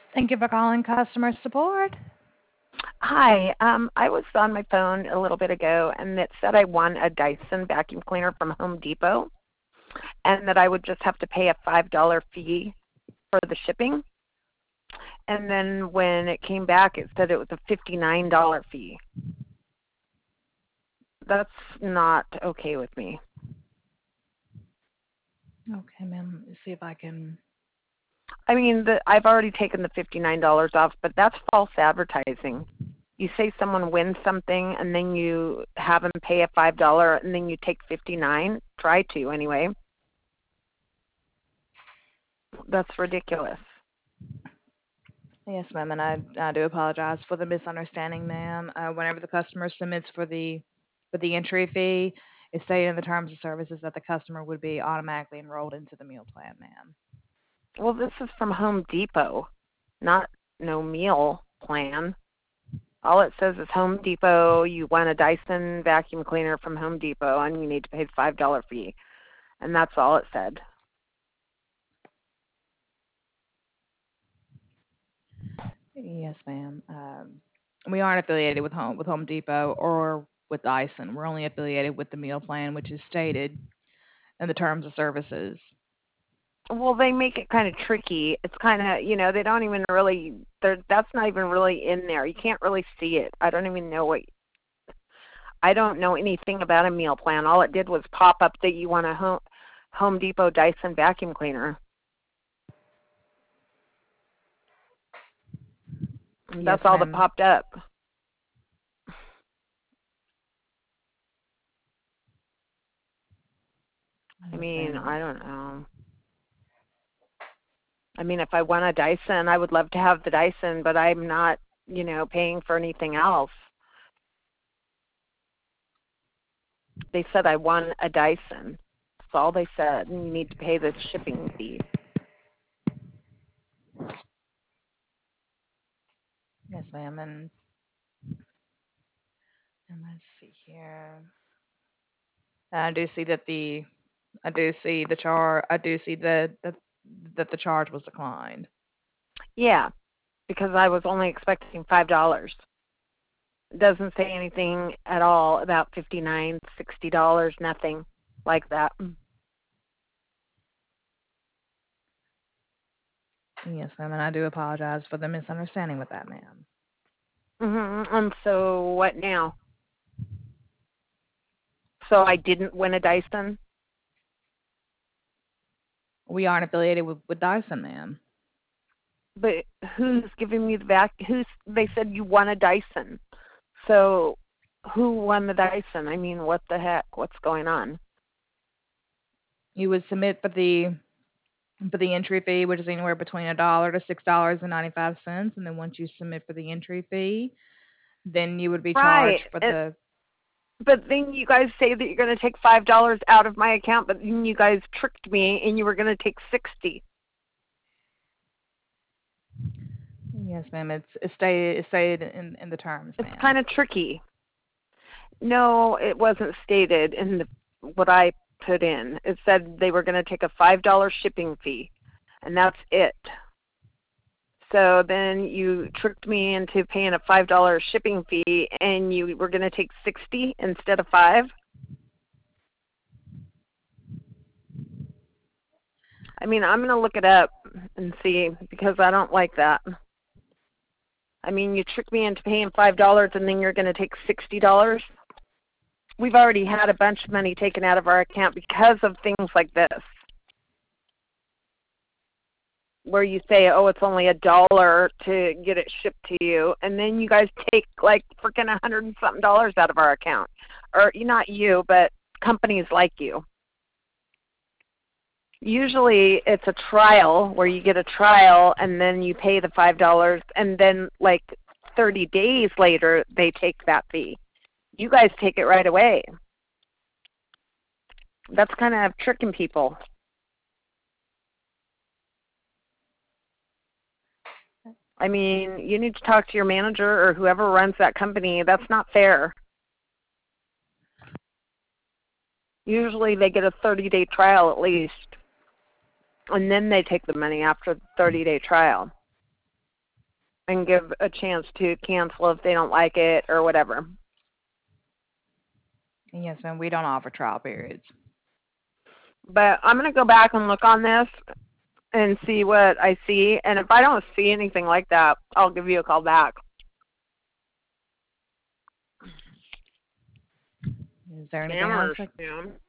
Thank you for calling customer support. Hi, I was on my phone a little bit ago and it said I won a Dyson vacuum cleaner from Home Depot and that I would just have to pay a $5 fee for the shipping. And then when it came back, it said it was a $59 fee. That's not okay with me. Okay, ma'am. Let me see if I can. I mean, I've already taken the $59 off, but that's false advertising. You say someone wins something and then you have them pay a $5 and then you take 59. Try to anyway. That's ridiculous. Yes, ma'am, and I do apologize for the misunderstanding, ma'am. Whenever the customer submits for the entry fee, it's stated in the terms of services that the customer would be automatically enrolled into the meal plan, ma'am. Well, this is from Home Depot, not no meal plan. All it says is Home Depot. You want a Dyson vacuum cleaner from Home Depot, and you need to pay the $5 fee, and that's all it said. Yes, ma'am. We aren't affiliated with Home Depot or with Dyson. We're only affiliated with the meal plan, which is stated in the terms of services. Well, they make it kind of tricky. It's kind of, they don't even really. That's not even really in there. You can't really see it. I don't even know what. I don't know anything about a meal plan. All it did was pop up that you want a Home Depot Dyson vacuum cleaner. Yes, That's all that ma'am. popped up. I mean, Ma'am. I don't know. I mean, if I want a Dyson, I would love to have the Dyson, but I'm not, paying for anything else. They said I won a Dyson. That's all they said, and you need to pay the shipping fee. Yes, ma'am. And let's see here. I do see that the I do see the char I do see that the charge was declined. Yeah, because I was only expecting $5. It doesn't say anything at all about 59, $60, nothing like that. Yes, ma'am, and I do apologize for the misunderstanding with that, ma'am. And so what now? So I didn't win a Dyson, We aren't affiliated with Dyson, ma'am. but who's giving me the back? They said you won a Dyson. So who won the Dyson? I mean, what the heck? What's going on? You would submit for the entry fee, which is anywhere between $1 to $6.95, and then once you submit for the entry fee, then you would be charged Right. for the. But then you guys say that you're going to take $5 out of my account, but then you guys tricked me and you were going to take 60. Yes, ma'am. It's stated in the terms, It's ma'am. kind of tricky. No, it wasn't stated in what I put in. It said they were going to take a $5 shipping fee, and that's it. So then you tricked me into paying a $5 shipping fee, and you were going to take 60 instead of 5. I mean, I'm going to look it up and see because I don't like that. I mean, you tricked me into paying $5 and then you're going to take $60. We've already had a bunch of money taken out of our account because of things like this, where you say, oh, it's only $1 to get it shipped to you, and then you guys take like freaking 100 and something dollars out of our account. Or not you, but companies like you. Usually it's a trial where you get a trial and then you pay the $5 and then like 30 days later they take that fee. You guys take it right away. That's kind of tricking people. I mean, you need to talk to your manager or whoever runs that company. That's not fair. Usually they get a 30-day trial at least, and then they take the money after the 30-day trial. and give a chance to cancel if they don't like it or whatever. Yes, ma'am. We don't offer trial periods. But I'm going to go back and look on this and see what I see. And if I don't see anything like that, I'll give you a call back. Is there anything else? Scammers, man.